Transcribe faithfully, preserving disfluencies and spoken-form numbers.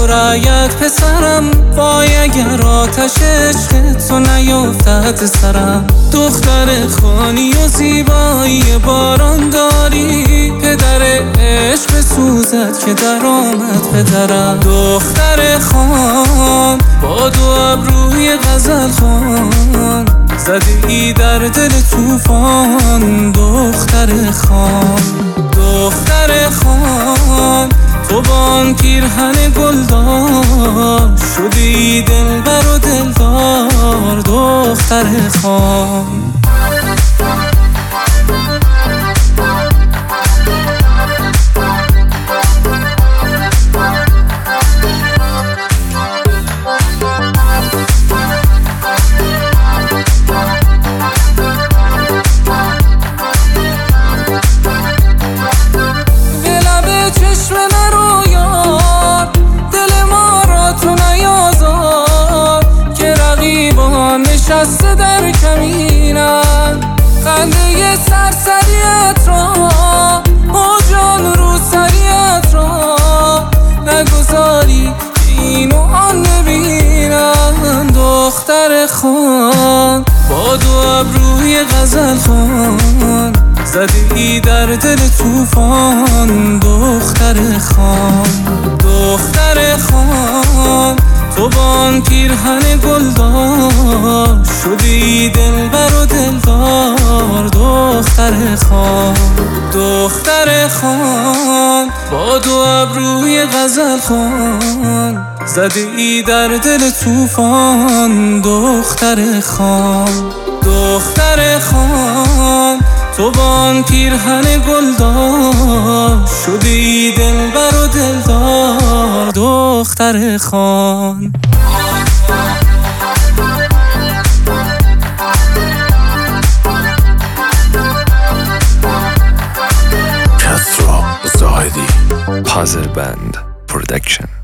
تو رعیت پسرم، وای اگر آتش عشق تو نیفتد سرم. دختر خانی و زیبایی باران داری، پدر عشق سوزد که در آمد پدرم. دختر خان با دو ابروی غزل خوان، زده ای در دل طوفان. دختر خان دختر خان تو با آن پیرهن گلدار، شدی دلبر و دلدار. دختر خان نشسته در کمینم، خنده سرسریت را و جان رو سریت را نگذاری این و آن نبینم. دختر خان با دو ابروی غزل خوان، زده ای در دل طوفان. دختر خان دختر خان تو با آن پیرهن گلدار، شدی دلبر و دلدار. دختر خان دختر خان با دو ابروی غزل خوان، زده ای در دل طوفان. دختر خان دختر خان تو با آن پیرهن گلدار، شدی دلبر و دلدار. دختر خان کسرا زاهدی، پازل بند پرودکشن.